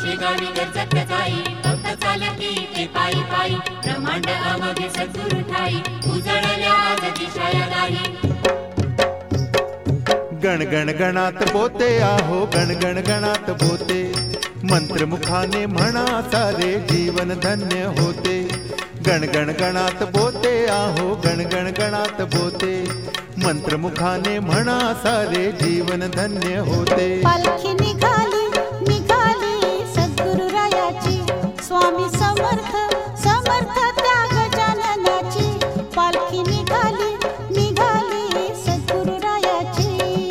पालखीशी गावी गरजत जाई, भक्त चालती ते पायी पायी, ब्रह्मांड अवघे सद्गुरु ठाई, उजळल्या आज दिशाया दाही. गण गण गणात बोते आहो, गण गण गणात बोते, मंत्रमुखाने म्हणा सारे जीवन धन्य होते. गण गण गणात बोते आहो, गण गण गणात बोते, मंत्रमुखाने म्हणा सारे जीवन धन्य होते. पालखी निघाली निघाली सद्गुरु रायाची, स्वामी समर्थ समर्थ त्या गजाननाची. पालखी निघाली निघाली सद्गुरु रायाची.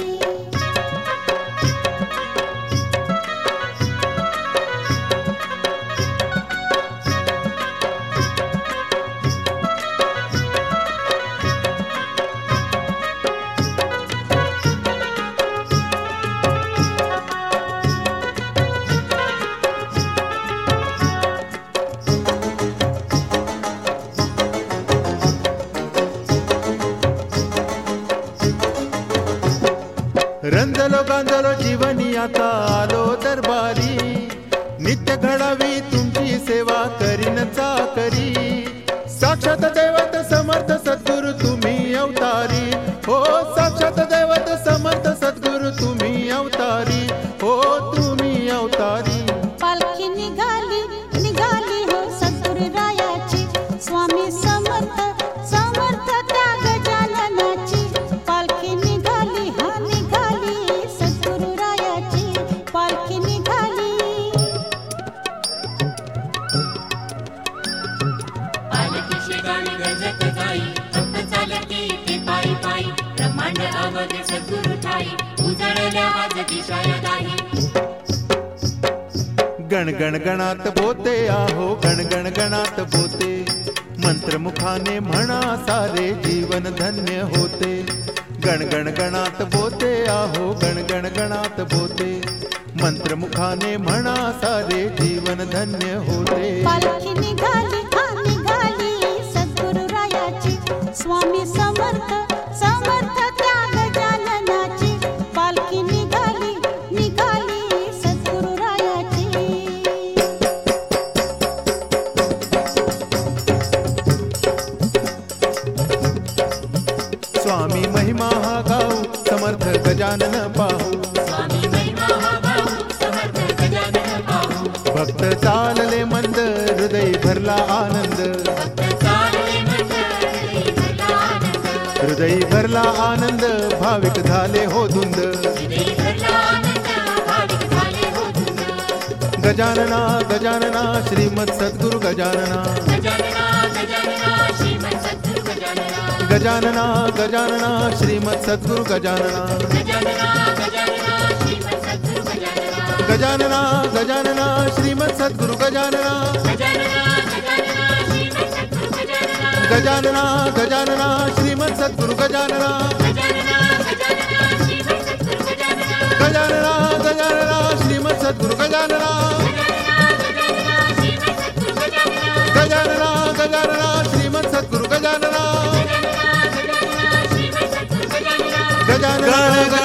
रंजलो गांजलो जीवनी आता आलो दरबारी, नित्य घडावी तुमची सेवा करीन चाकरी. साक्षात दैवत समर्थ सद्गुरु तुम्ही अवतारी, हो साक्षात दैवत समर्थ सद्गुरु तुम्ही अवतारी, हो तुम्ही अवतारी. पालखी निघाली निघाली हो सद्गुरु रायाची, स्वामी समर्थ समर्थ त्या गजाननाची. पालखी निघाली हा निघाली सद्गुरु रायाची. पालखी निघाली. पालखीशी गावी गरजत जाई, भक्त चालती ते पायी पायी, ब्रह्मांड अवघे सद्गुरु ठाई, उजळल्या आज दिशाया दाही. गण गण गणात बोते आहो, गण गण गणात बोते, मंत्रमुखाने म्हणा सारे जीवन धन्य होते. गण गण गणात बोते आहो, गण गण गणात बोते, मंत्रमुखाने म्हणा सारे जीवन धन्य होते. पालखी निघाली हा निघाली सद्गुरु रायाची, स्वामी समर्थ समर्थ त्या गजाननाची. पालखी निघाली निघाली सद्गुरु रायाची. स्वामी महिमा हा गाऊ, समर्थ गजानन पाहू, स्वामी महिमा हा गाऊ, समर्थ गजानन पाहू. भक्त चालले मंद, हृदय भरला आनंद, भक्त चालले मंद, हृदय भरला आनंद. हृदय भरला आनंद, भाविक झाले हो धुंद. हृदय भरला आनंद, भाविक झाले हो धुंद. गजानना गजानना श्रीमद सद्गुरु गजानना, गजानना गजानना श्रीमद सद्गुरु गजानना. गजानना गजानना श्रीमद सद्गुरु गजानना, गजानना गजानना श्रीमद सद्गुरु गजानना. गजानना गजानना श्रीमद सद्गुरु गजानना, गजानना गजानना श्रीमद सद्गुरु गजानना. गजानना गजानना श्रीमद सद्गुरु गजानना, गजानना गजानना श्रीमद सद्गुरु गजानना, गजानना गजानना श्रीमद सद्गुरु गजानना, गजानना